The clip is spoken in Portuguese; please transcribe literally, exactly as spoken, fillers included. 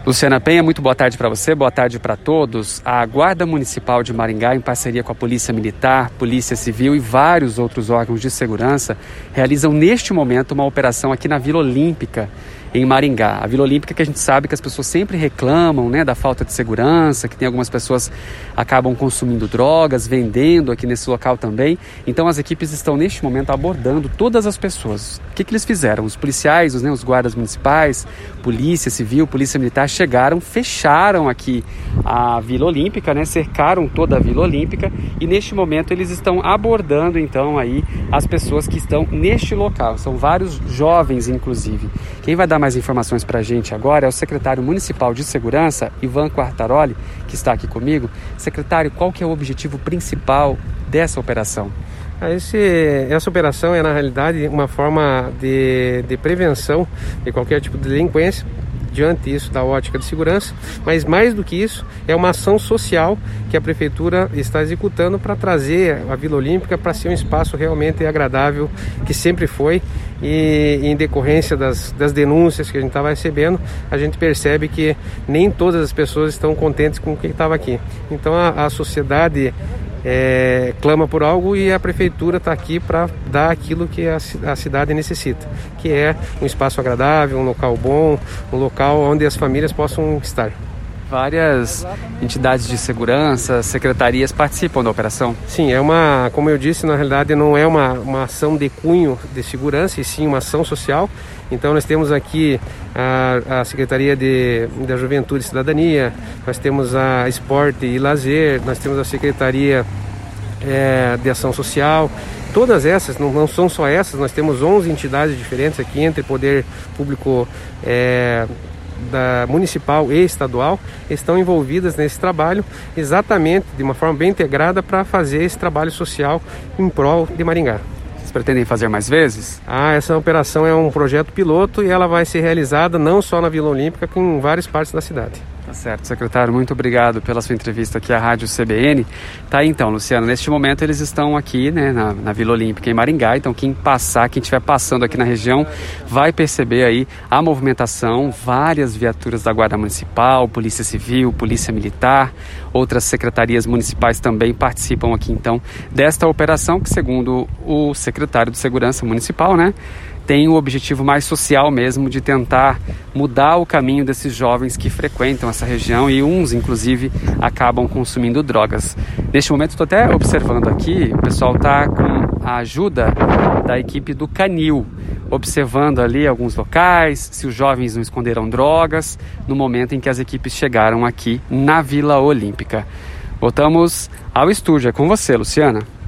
Luciana Penha, muito boa tarde para você, boa tarde para todos. A Guarda Municipal de Maringá, em parceria com a Polícia Militar, Polícia Civil e vários outros órgãos de segurança, realizam neste momento uma operação aqui na Vila Olímpica, em Maringá. A Vila Olímpica, que a gente sabe que as pessoas sempre reclamam, né, da falta de segurança, que tem algumas pessoas que acabam consumindo drogas, vendendo aqui nesse local também. Então as equipes estão neste momento abordando todas as pessoas. O que, que eles fizeram? Os policiais, os, né, os guardas municipais, Polícia Civil, Polícia Militar chegaram, fecharam aqui a Vila Olímpica, né, cercaram toda a Vila Olímpica e neste momento eles estão abordando então aí as pessoas que estão neste local. São vários jovens, inclusive. Quem vai dar mais informações para a gente agora é o secretário municipal de segurança, Ivan Quartaroli, que está aqui comigo. Secretário, qual que é o objetivo principal dessa operação? Esse, essa operação é, na realidade, uma forma de, de prevenção de qualquer tipo de delinquência, diante isso da ótica de segurança, mas mais do que isso, é uma ação social que a Prefeitura está executando para trazer a Vila Olímpica para ser um espaço realmente agradável, que sempre foi, e em decorrência das, das denúncias que a gente estava recebendo, a gente percebe que nem todas as pessoas estão contentes com o que estava aqui. Então a, a sociedade É, clama por algo e a Prefeitura está aqui para dar aquilo que a, a cidade necessita, que é um espaço agradável, um local bom, um local onde as famílias possam estar. Várias entidades de segurança, secretarias participam da operação? Sim, é uma, como eu disse, na realidade não é uma, uma ação de cunho de segurança, e sim uma ação social. Então nós temos aqui a, a Secretaria de, da Juventude e Cidadania, nós temos a Esporte e Lazer, nós temos a Secretaria é, de Ação Social. Todas essas, não, não são só essas, nós temos onze entidades diferentes aqui, entre poder público é, da municipal e estadual, estão envolvidas nesse trabalho, exatamente de uma forma bem integrada para fazer esse trabalho social em prol de Maringá. Vocês pretendem fazer mais vezes? Ah, essa operação é um projeto piloto e ela vai ser realizada não só na Vila Olímpica, como em várias partes da cidade. Tá certo, secretário, muito obrigado pela sua entrevista aqui à Rádio C B N. Tá aí então, Luciano, neste momento eles estão aqui, né, na, na Vila Olímpica em Maringá, então quem passar, quem estiver passando aqui na região vai perceber aí a movimentação, várias viaturas da Guarda Municipal, Polícia Civil, Polícia Militar, outras secretarias municipais também participam aqui então desta operação que, segundo o secretário de Segurança Municipal, né, tem o objetivo mais social mesmo de tentar mudar o caminho desses jovens que frequentam essa região e uns, inclusive, acabam consumindo drogas. Neste momento, estou até observando aqui, o pessoal está com a ajuda da equipe do Canil, observando ali alguns locais, se os jovens não esconderam drogas, no momento em que as equipes chegaram aqui na Vila Olímpica. Voltamos ao estúdio, é com você, Luciana.